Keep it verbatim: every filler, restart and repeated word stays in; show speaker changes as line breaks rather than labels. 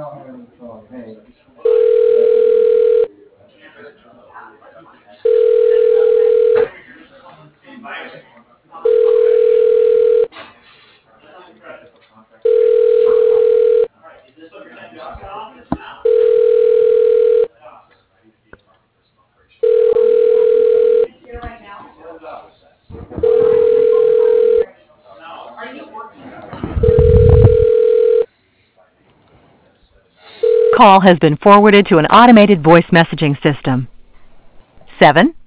Call has been forwarded to an automated voice messaging system. Seven